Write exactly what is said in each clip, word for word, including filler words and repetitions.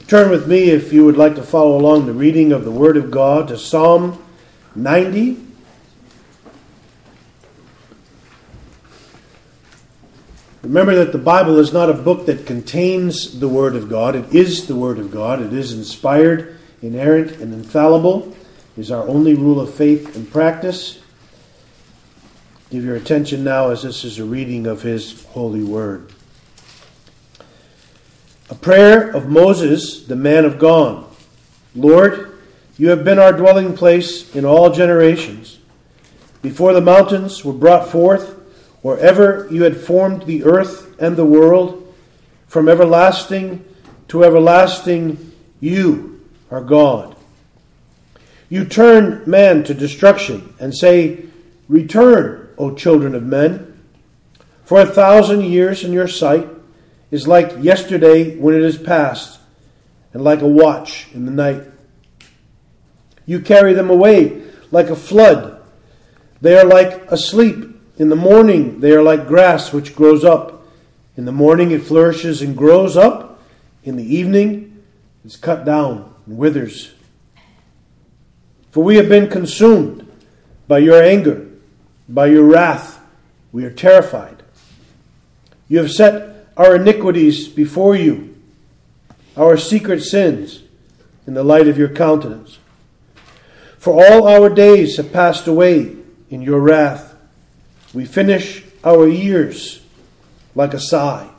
Turn with me, if you would like to follow along the reading of the Word of God, to Psalm ninety. Remember that the Bible is not a book that contains the Word of God. It is the Word of God. It is inspired, inerrant, and infallible. It is our only rule of faith and practice. Give your attention now as this is a reading of His holy Word. A prayer of Moses, the man of God. Lord, you have been our dwelling place in all generations. Before the mountains were brought forth, or ever you had formed the earth and the world, from everlasting to everlasting, you are God. You turn man to destruction and say, Return, O children of men. For a thousand years in your sight is like yesterday when it is past, and like a watch in the night. You carry them away like a flood. They are like asleep. In the morning they are like grass which grows up. In the morning it flourishes and grows up. In the evening it's cut down and withers. For we have been consumed by your anger, by your wrath. We are terrified. You have set our iniquities before you, our secret sins in the light of your countenance. For all our days have passed away in your wrath. We finish our years like a sigh.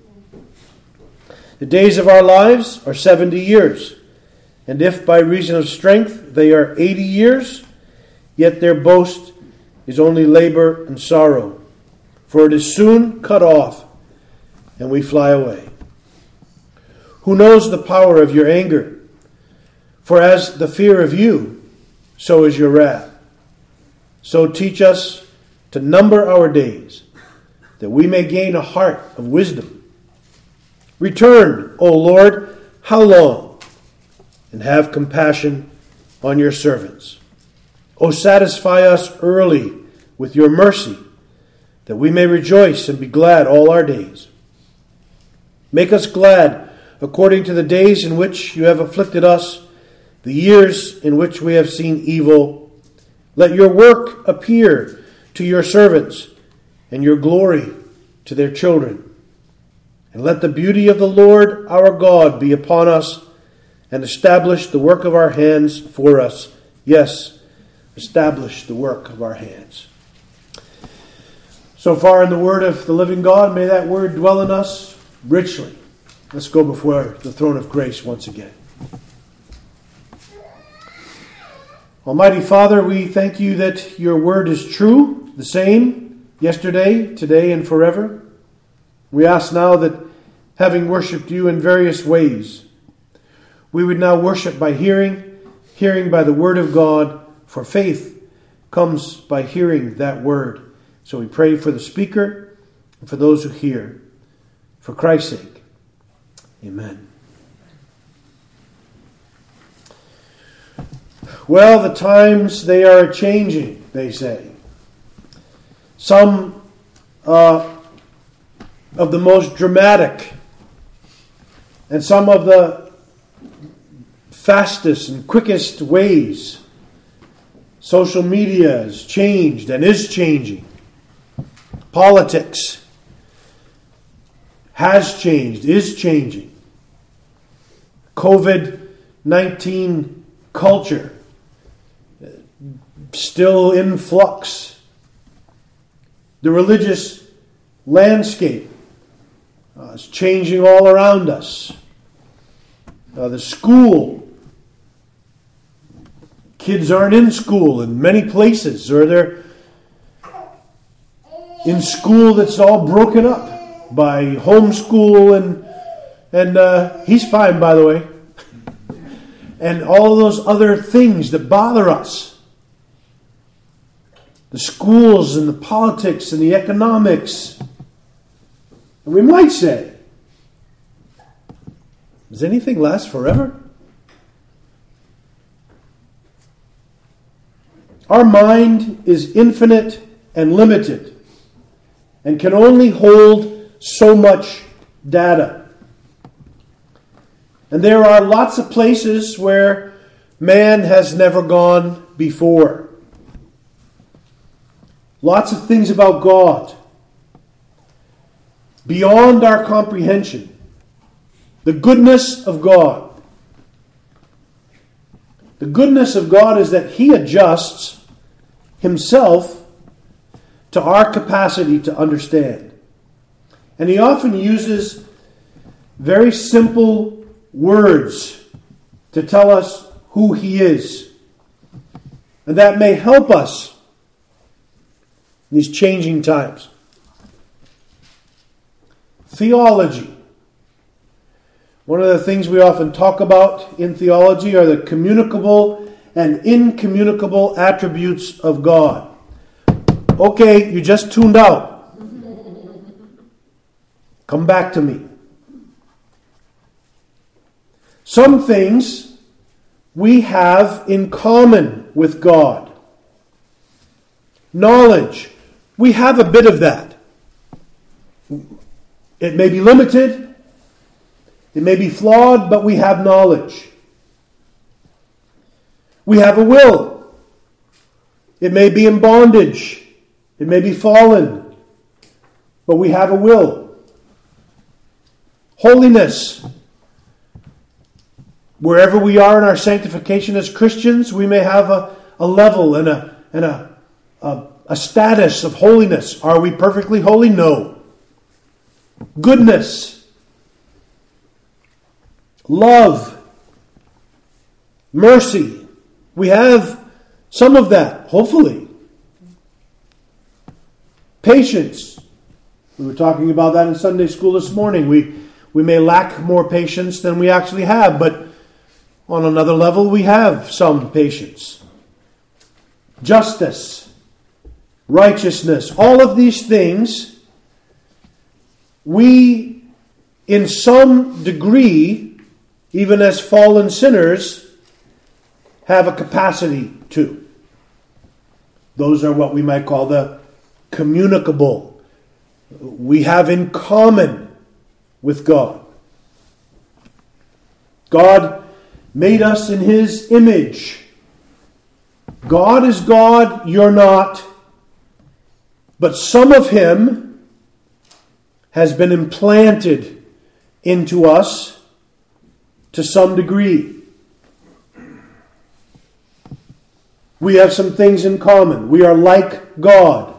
The days of our lives are seventy years, and if by reason of strength they are eighty years, yet their boast is only labor and sorrow, for it is soon cut off, and we fly away. Who knows the power of your anger? For as the fear of you, so is your wrath. So teach us to number our days, that we may gain a heart of wisdom. Return, O Lord, how long? And have compassion on your servants. O satisfy us early with your mercy, that we may rejoice and be glad all our days. Make us glad according to the days in which you have afflicted us, the years in which we have seen evil. Let your work appear to your servants, and your glory to their children. And let the beauty of the Lord our God be upon us, and establish the work of our hands for us. Yes, establish the work of our hands. So far in the word of the living God, may that word dwell in us richly. Let's go before the throne of grace once again. Almighty Father, we thank you that your word is true, the same yesterday, today, and forever. We ask now that, having worshipped you in various ways, we would now worship by hearing, hearing by the word of God, for faith comes by hearing that word. So we pray for the speaker and for those who hear. For Christ's sake, amen. Well, the times, they are changing, they say. Some uh, of the most dramatic and some of the fastest and quickest ways social media has changed and is changing. Politics has changed, is changing. covid nineteen culture still in flux. The religious landscape uh, is changing all around us. Uh, the school, kids aren't in school in many places, or they're in school that's all broken up by homeschool, and and uh, he's fine, by the way, and all those other things that bother us. The schools and the politics and the economics. And we might say, does anything last forever? Our mind is infinite and limited and can only hold so much data. And there are lots of places where man has never gone before. Lots of things about God beyond our comprehension. The goodness of God. The goodness of God is that He adjusts Himself to our capacity to understand. And He often uses very simple words to tell us who He is. And that may help us in these changing times. Theology. One of the things we often talk about in theology are the communicable and incommunicable attributes of God. Okay, you just tuned out. Come back to me. Some things we have in common with God. Knowledge. We have a bit of that. It may be limited. It may be flawed, but we have knowledge. We have a will. It may be in bondage. It may be fallen. But we have a will. Holiness. Wherever we are in our sanctification as Christians, we may have a, a level and a and a, a, a status of holiness. Are we perfectly holy? No. Goodness. Love. Mercy. We have some of that, hopefully. Patience. We were talking about that in Sunday school this morning. We, we may lack more patience than we actually have, but on another level, we have some patience. Justice. Righteousness. All of these things, we, in some degree, even as fallen sinners, have a capacity to. Those are what we might call the communicable. We have in common with God. God made us in His image. God is God, you're not. But some of Him has been implanted into us to some degree. We have some things in common. We are like God.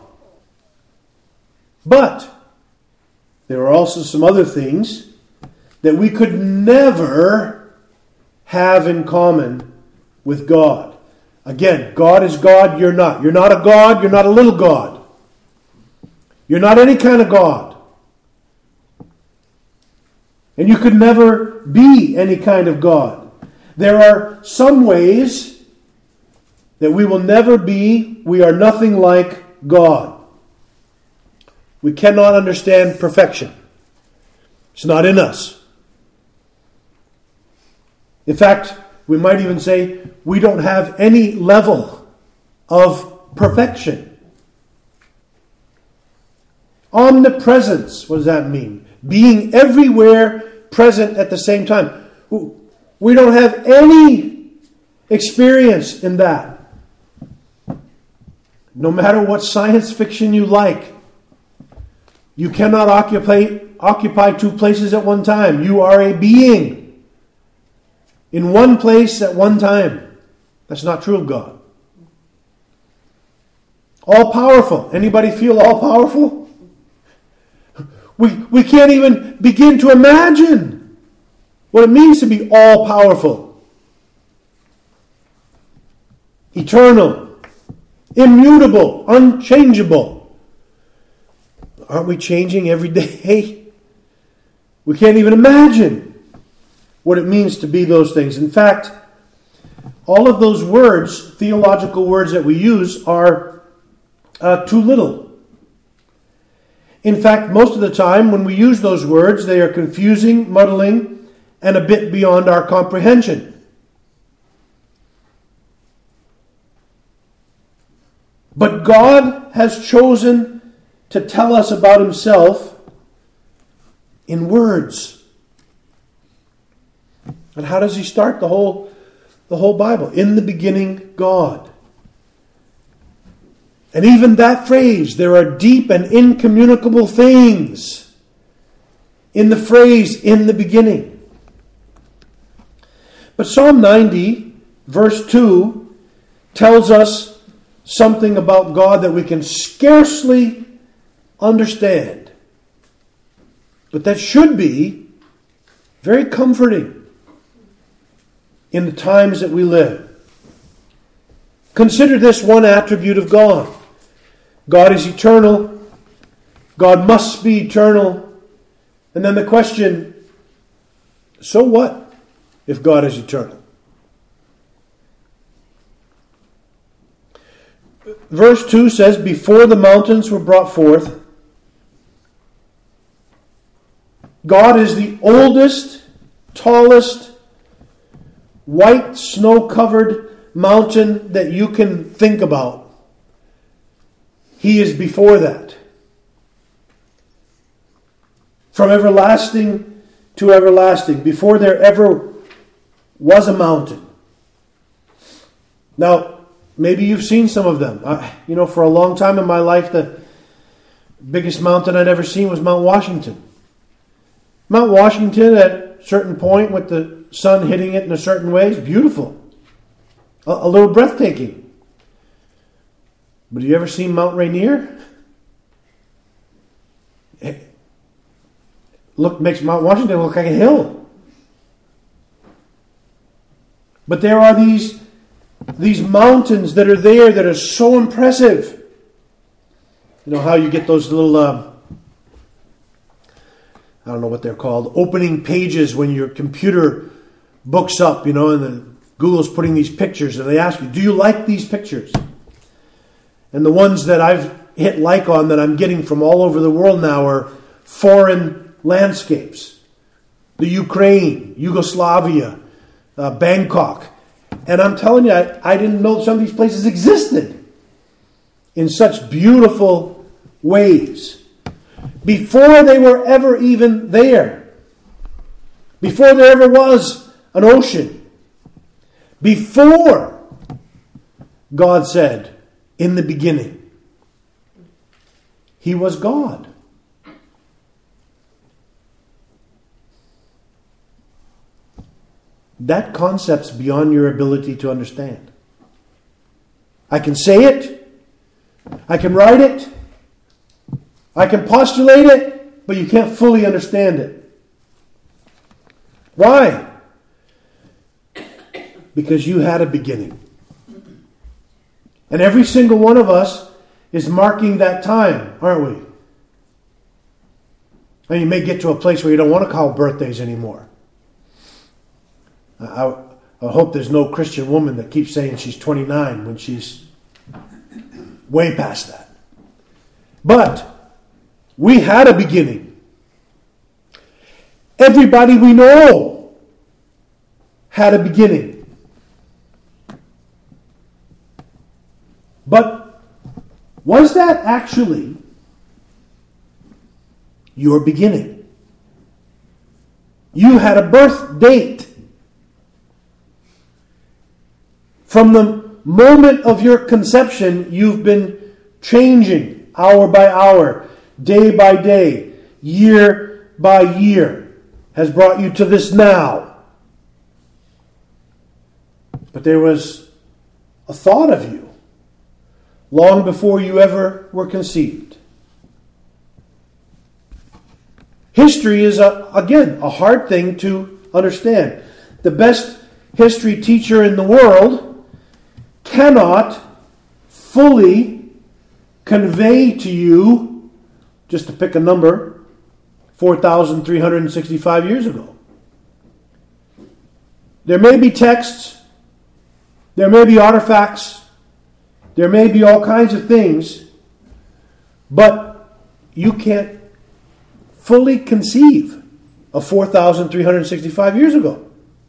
But there are also some other things that we could never have in common with God. Again, God is God, you're not. You're not a God, you're not a little God. You're not any kind of God. And you could never be any kind of God. There are some ways that we will never be, we are nothing like God. We cannot understand perfection. It's not in us. In fact, we might even say we don't have any level of perfection. Omnipresence, what does that mean? Being everywhere present at the same time. We don't have any experience in that. No matter what science fiction you like, you cannot occupy, occupy two places at one time. You are a being in one place at one time. That's not true of God. All-powerful. Anybody feel all-powerful? We, we can't even begin to imagine what it means to be all-powerful. Eternal. Immutable, unchangeable. Aren't we changing every day? We can't even imagine what it means to be those things. In fact, all of those words, theological words that we use, are uh, too little. In fact, most of the time when we use those words, they are confusing, muddling, and a bit beyond our comprehension. But God has chosen to tell us about Himself in words. And how does he start the whole, the whole Bible? In the beginning, God. And even that phrase, there are deep and incommunicable things in the phrase, in the beginning. But Psalm ninety, verse two, tells us something about God that we can scarcely understand. But that should be very comforting in the times that we live. Consider this one attribute of God. God is eternal. God must be eternal. And then the question, so what if God is eternal? Verse two says, before the mountains were brought forth, God is the oldest, tallest, white, snow-covered mountain that you can think about. He is before that. From everlasting to everlasting, before there ever was a mountain. Now, maybe you've seen some of them. I, you know, for a long time in my life, the biggest mountain I'd ever seen was Mount Washington. Mount Washington, at a certain point, with the sun hitting it in a certain way, is beautiful. A, a little breathtaking. But have you ever seen Mount Rainier? It look, makes Mount Washington look like a hill. But there are these, these mountains that are there that are so impressive. You know how you get those little, uh, I don't know what they're called, opening pages when your computer books up, you know, and the, Google's putting these pictures, and they ask you, do you like these pictures? And the ones that I've hit like on that I'm getting from all over the world now are foreign landscapes. The Ukraine, Yugoslavia, uh, Bangkok. And I'm telling you, I, I didn't know some of these places existed in such beautiful ways. Before they were ever even there. Before there ever was an ocean. Before God said, in the beginning, He was God. That concept's beyond your ability to understand. I can say it. I can write it. I can postulate it, but you can't fully understand it. Why? Because you had a beginning. And every single one of us is marking that time, aren't we? And you may get to a place where you don't want to call birthdays anymore. I, I hope there's no Christian woman that keeps saying she's twenty-nine when she's way past that. But we had a beginning. Everybody we know had a beginning. But was that actually your beginning? You had a birth date. From the moment of your conception, you've been changing hour by hour, day by day, year by year, has brought you to this now. But there was a thought of you long before you ever were conceived. History is, a, again, a hard thing to understand. The best history teacher in the world cannot fully convey to you, just to pick a number, four thousand three hundred sixty-five years ago. There may be texts, there may be artifacts, there may be all kinds of things, but you can't fully conceive of four thousand three hundred sixty-five years ago.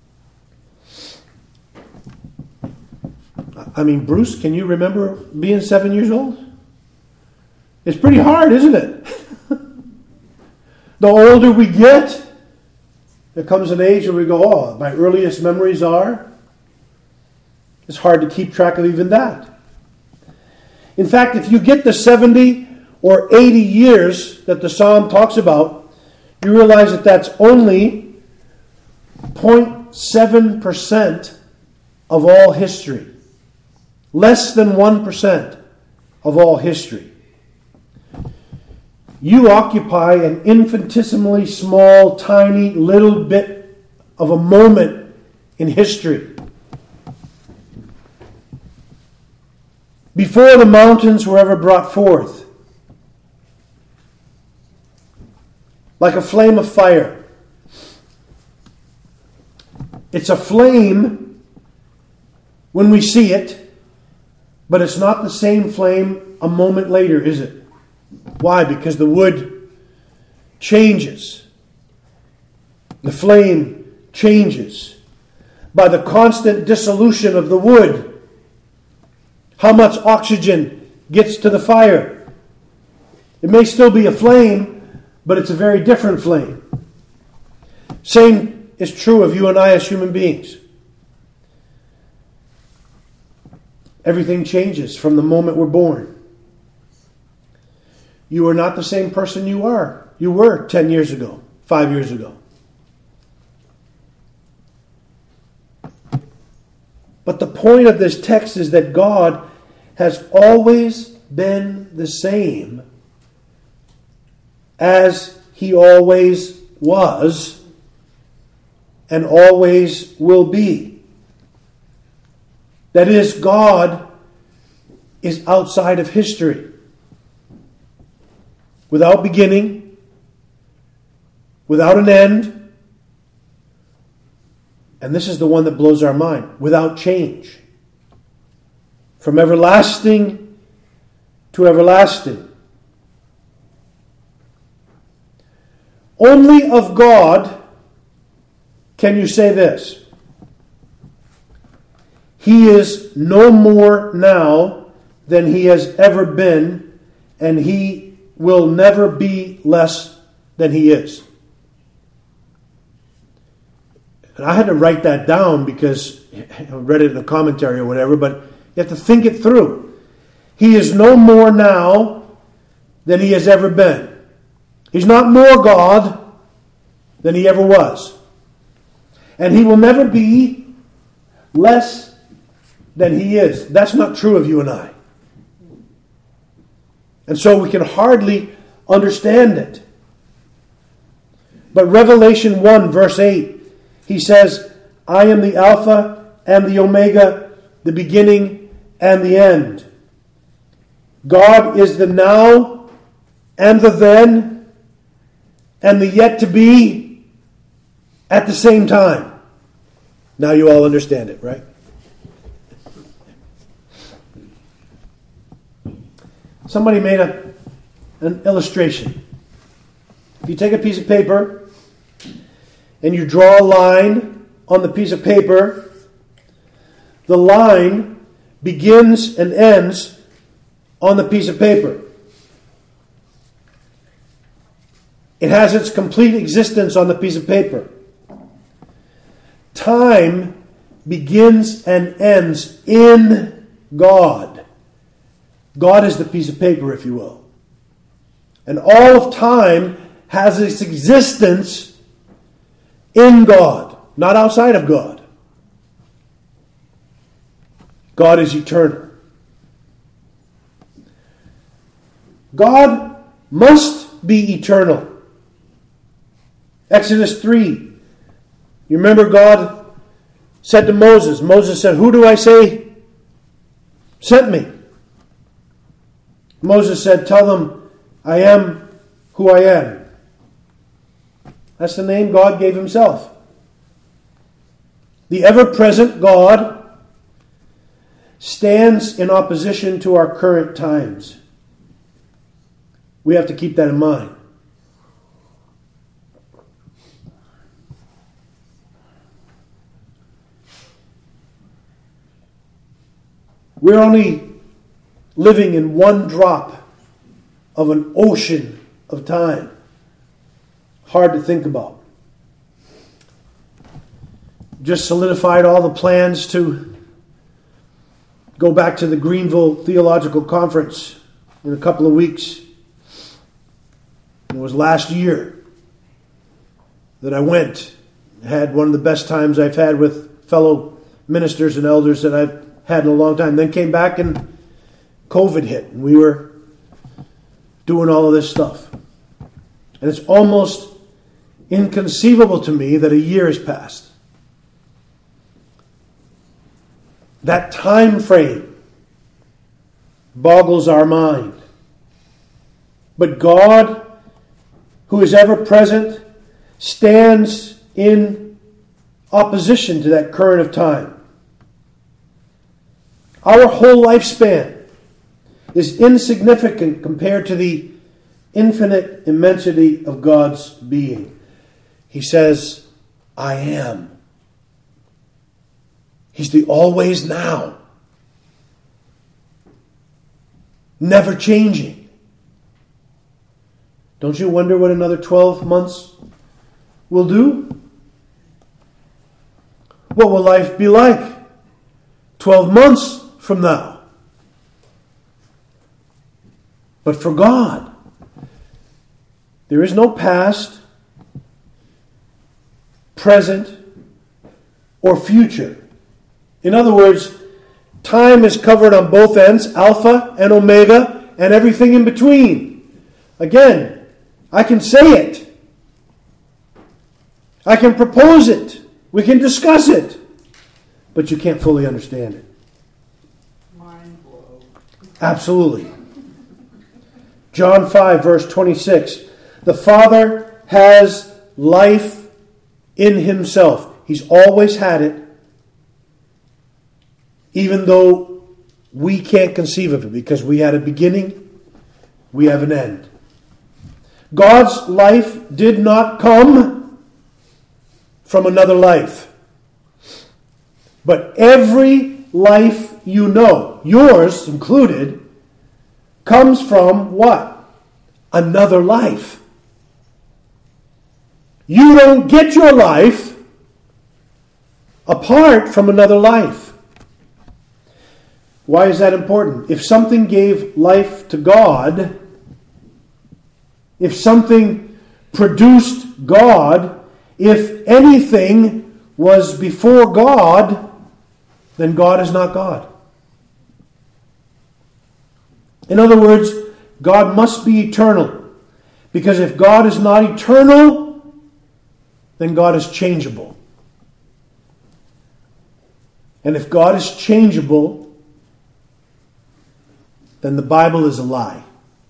I mean, Bruce, can you remember being seven years old? It's pretty hard, isn't it? The older we get, There comes an age where we go, oh, my earliest memories are. It's hard to keep track of even that. In fact, if you get the seventy or eighty years that the psalm talks about, you realize that that's only zero point seven percent of all history. Less than one percent of all history. You occupy an infinitesimally small, tiny, little bit of a moment in history. Before the mountains were ever brought forth, like a flame of fire. It's a flame when we see it, but it's not the same flame a moment later, is it? Why? Because the wood changes. The flame changes by the constant dissolution of the wood. How much oxygen gets to the fire? It may still be a flame, but it's a very different flame. Same is true of you and I as human beings. Everything changes from the moment we're born. You are not the same person you are. You were ten years ago, five years ago. But the point of this text is that God has always been the same as He always was and always will be. That is, God is outside of history. Without beginning, without an end, and this is the one that blows our mind, without change. From everlasting to everlasting. Only of God can you say this: He is no more now than He has ever been, and He will never be less than He is. And I had to write that down because I read it in a commentary or whatever, but you have to think it through. He is no more now than He has ever been. He's not more God than He ever was. And He will never be less than He is. That's not true of you and I. And so we can hardly understand it. But Revelation one verse eight, He says, I am the Alpha and the Omega, the beginning and the end. God is the now and the then and the yet to be at the same time. Now you all understand it, right? Somebody made a, an illustration. If you take a piece of paper and you draw a line on the piece of paper, the line begins and ends on the piece of paper. It has its complete existence on the piece of paper. Time begins and ends in God. God is the piece of paper, if you will. And all of time has its existence in God, not outside of God. God is eternal. God must be eternal. Exodus three. You remember God said to Moses, Moses said, who do I say sent me? Moses said, tell them, I am who I am. That's the name God gave Himself. The ever-present God stands in opposition to our current times. We have to keep that in mind. We're only living in one drop of an ocean of time. Hard to think about. just solidified all the plans to go back to the Greenville Theological Conference in a couple of weeks. It was last year that I went. Had one of the best times I've had with fellow ministers and elders that I've had in a long time. Then came back and COVID hit, and we were doing all of this stuff. And it's almost inconceivable to me that a year has passed. That time frame boggles our mind. But God, who is ever present, stands in opposition to that current of time. Our whole lifespan is insignificant compared to the infinite immensity of God's being. He says, I am. He's the always now. Never changing. Don't you wonder what another twelve months will do? What will life be like twelve months from now? But for God, there is no past, present, or future. In other words, time is covered on both ends, Alpha and Omega, and everything in between. Again, I can say it. I can propose it. We can discuss it. But you can't fully understand it. Mind blow. Absolutely. John five, verse twenty-six. The Father has life in Himself. He's always had it, even though we can't conceive of it, because we had a beginning, we have an end. God's life did not come from another life. But every life you know, yours included, comes from what? Another life. You don't get your life apart from another life. Why is that important? If something gave life to God, if something produced God, if anything was before God, then God is not God. In other words, God must be eternal. Because if God is not eternal, then God is changeable. And if God is changeable, then the Bible is a lie.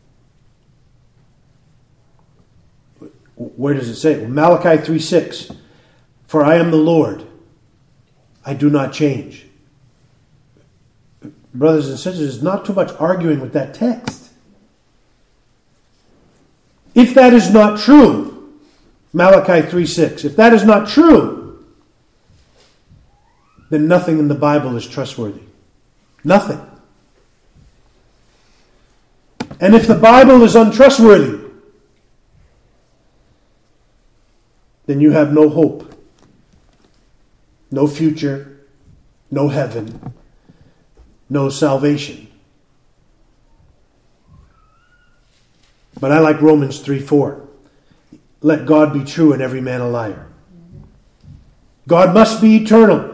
Where does it say? Well, Malachi three six. For I am the Lord. I do not change. Brothers and sisters, there's not too much arguing with that text. If that is not true, Malachi three six, if that is not true, then nothing in the Bible is trustworthy. Nothing. And if the Bible is untrustworthy, then you have no hope, no future, no heaven, no salvation. But I like Romans three four. Let God be true and every man a liar. God must be eternal.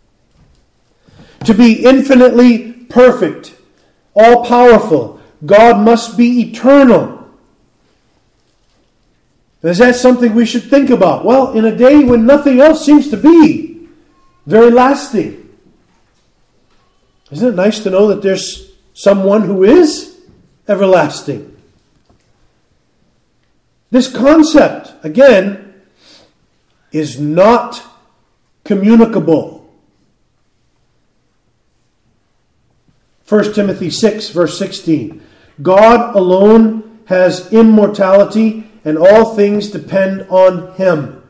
To be infinitely perfect, all-powerful, God must be eternal. Is that something we should think about? Well, in a day when nothing else seems to be very lasting. Isn't it nice to know that there's someone who is everlasting? This concept, again, is not communicable. First Timothy six, verse sixteen. God alone has immortality, and all things depend on Him.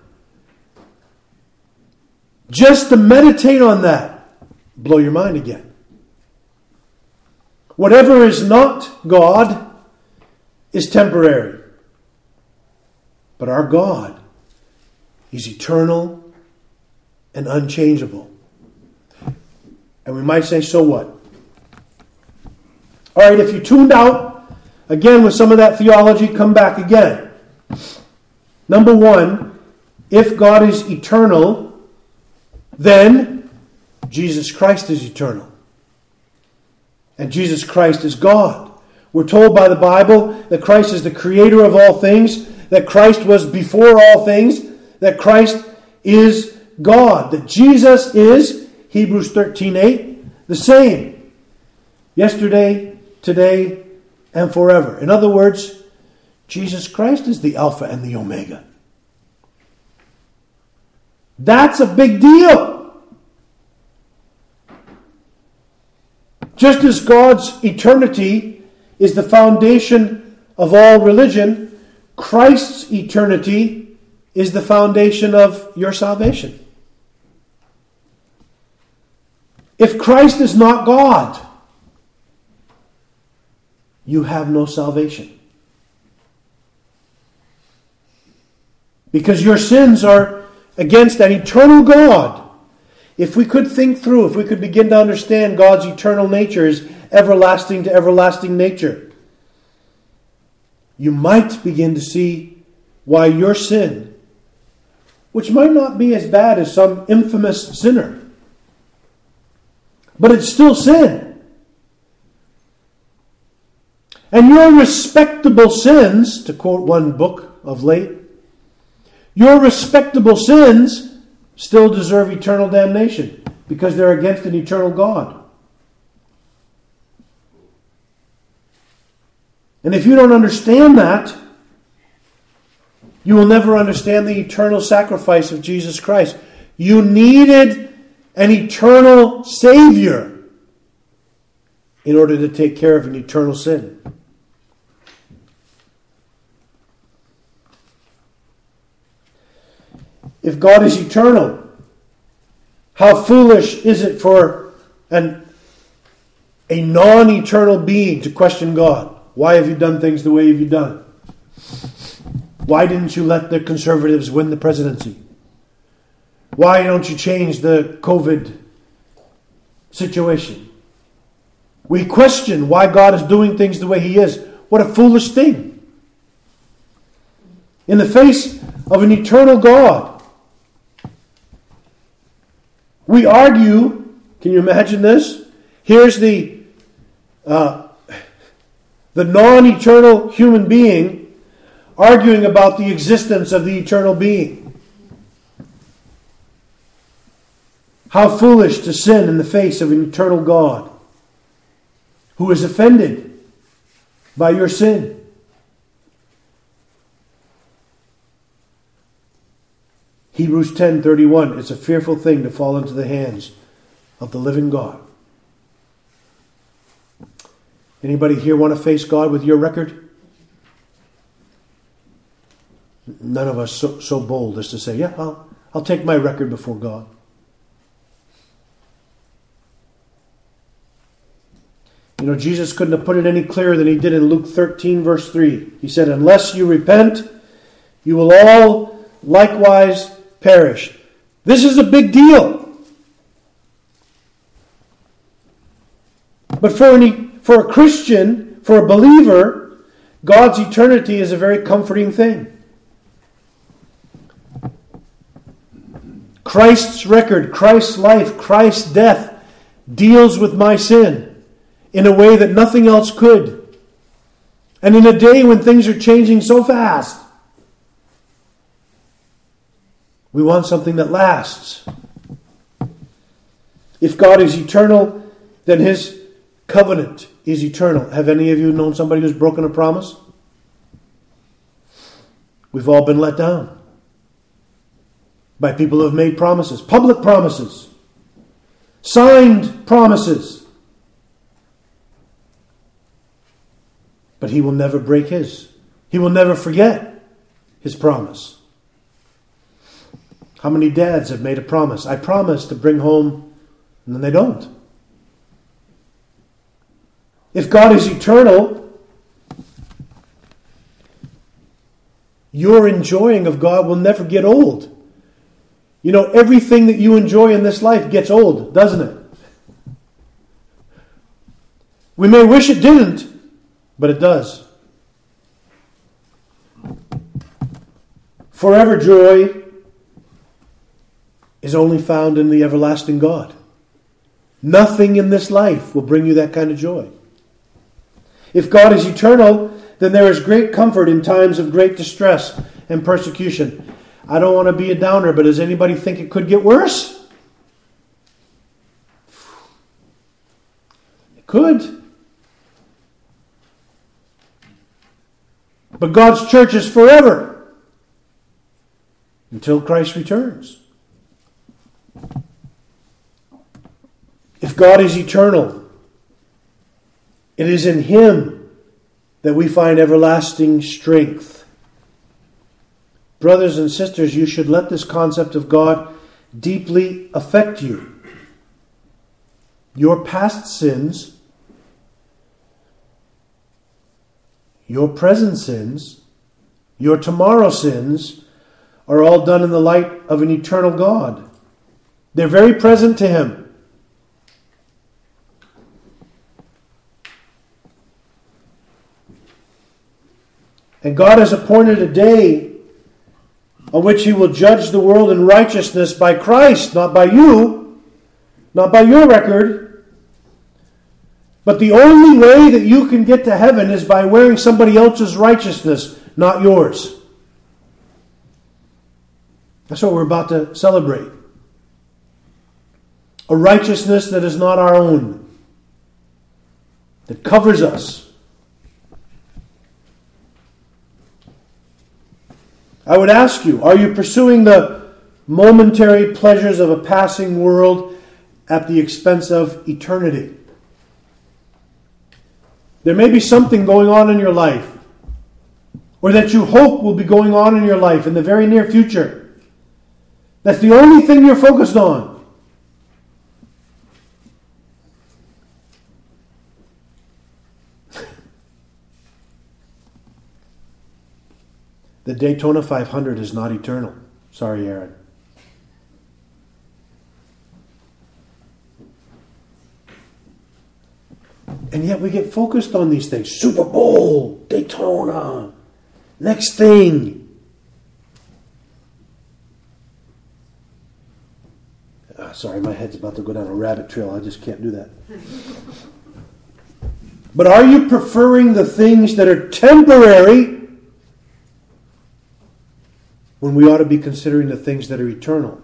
Just to meditate on that, blow your mind again. Whatever is not God is temporary. But our God is eternal and unchangeable. And we might say, so what? All right, if you tuned out, again with some of that theology, come back again. Number one, if God is eternal, then Jesus Christ is eternal. And Jesus Christ is God. We're told by the Bible that Christ is the creator of all things, that Christ was before all things, that Christ is God, that Jesus is, Hebrews thirteen eight, the same. Yesterday, today, and forever. In other words, Jesus Christ is the Alpha and the Omega. That's a big deal. Just as God's eternity is the foundation of all religion, Christ's eternity is the foundation of your salvation. If Christ is not God, you have no salvation. Because your sins are against an eternal God. If we could think through, if we could begin to understand God's eternal nature, His everlasting to everlasting nature, you might begin to see why your sin, which might not be as bad as some infamous sinner, but it's still sin. And your respectable sins, to quote one book of late, your respectable sins still deserve eternal damnation because they're against an eternal God. And if you don't understand that, you will never understand the eternal sacrifice of Jesus Christ. You needed an eternal Savior in order to take care of an eternal sin. If God is eternal, how foolish is it for an, a non-eternal being to question God? Why have you done things the way you've done? Why didn't you let the conservatives win the presidency? Why don't you change the COVID situation? We question why God is doing things the way He is. What a foolish thing. In the face of an eternal God, we argue. Can you imagine this? Here's the uh, the non-eternal human being arguing about the existence of the eternal being. How foolish to sin in the face of an eternal God who is offended by your sin. Hebrews ten thirty-one, it's a fearful thing to fall into the hands of the living God. Anybody here want to face God with your record? None of us so, so bold as to say, yeah, I'll, I'll take my record before God. You know, Jesus couldn't have put it any clearer than He did in Luke thirteen verse three. He said, unless you repent, you will all likewise perish. This is a big deal. But for, an, for a Christian, for a believer, God's eternity is a very comforting thing. Christ's record, Christ's life, Christ's death deals with my sin in a way that nothing else could. And in a day when things are changing so fast, we want something that lasts. If God is eternal, then His covenant is eternal. Have any of you known somebody who's broken a promise? We've all been let down by people who have made promises, public promises, signed promises. But He will never break His. He will never forget His promise. How many dads have made a promise? I promise to bring home, and then they don't. If God is eternal, your enjoying of God will never get old. You know, everything that you enjoy in this life gets old, doesn't it? We may wish it didn't, but it does. Forever joy is only found in the everlasting God. Nothing in this life will bring you that kind of joy. If God is eternal, then there is great comfort in times of great distress and persecution. I don't want to be a downer, but does anybody think it could get worse? It could. But God's church is forever until Christ returns. If God is eternal, it is in Him that we find everlasting strength. Brothers and sisters, you should let this concept of God deeply affect you. Your past sins, your present sins, your tomorrow sins are all done in the light of an eternal God. They're very present to Him. And God has appointed a day on which He will judge the world in righteousness by Christ, not by you, not by your record. But the only way that you can get to heaven is by wearing somebody else's righteousness, not yours. That's what we're about to celebrate. A righteousness that is not our own, that covers us. I would ask you, are you pursuing the momentary pleasures of a passing world at the expense of eternity? There may be something going on in your life, or that you hope will be going on in your life in the very near future. That's the only thing you're focused on. The Daytona five hundred is not eternal. Sorry, Aaron. And yet we get focused on these things. Super Bowl, Daytona, next thing. Oh, sorry, my head's about to go down a rabbit trail. I just can't do that. But are you preferring the things that are temporary when we ought to be considering the things that are eternal?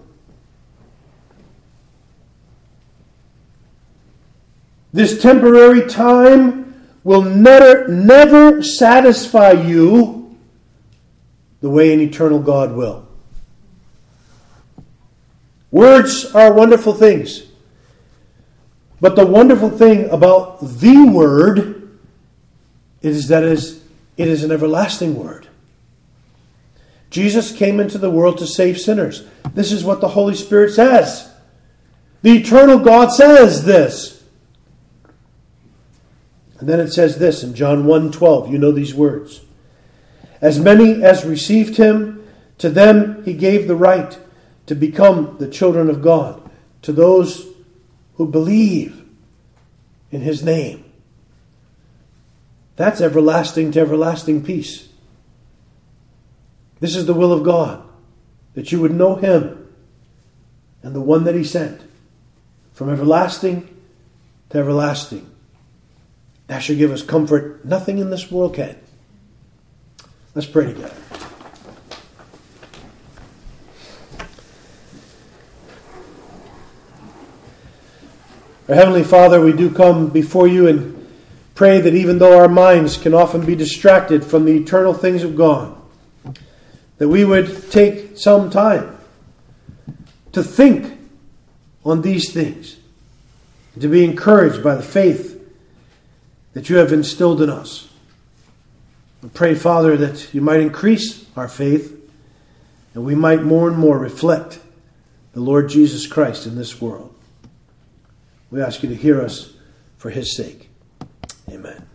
This temporary time will never, never satisfy you the way an eternal God will. Words are wonderful things. But the wonderful thing about the Word is that it is, it is an everlasting Word. Jesus came into the world to save sinners. This is what the Holy Spirit says. The eternal God says this. And then it says this in John one twelve. You know these words. As many as received Him, to them He gave the right to become the children of God, to those who believe in His name. That's everlasting to everlasting peace. This is the will of God, that you would know Him and the one that He sent, from everlasting to everlasting. That should give us comfort nothing in this world can. Let's pray together. Our Heavenly Father, we do come before You and pray that even though our minds can often be distracted from the eternal things of God, that we would take some time to think on these things, and to be encouraged by the faith that You have instilled in us. We pray, Father, that You might increase our faith, and we might more and more reflect the Lord Jesus Christ in this world. We ask You to hear us for His sake. Amen.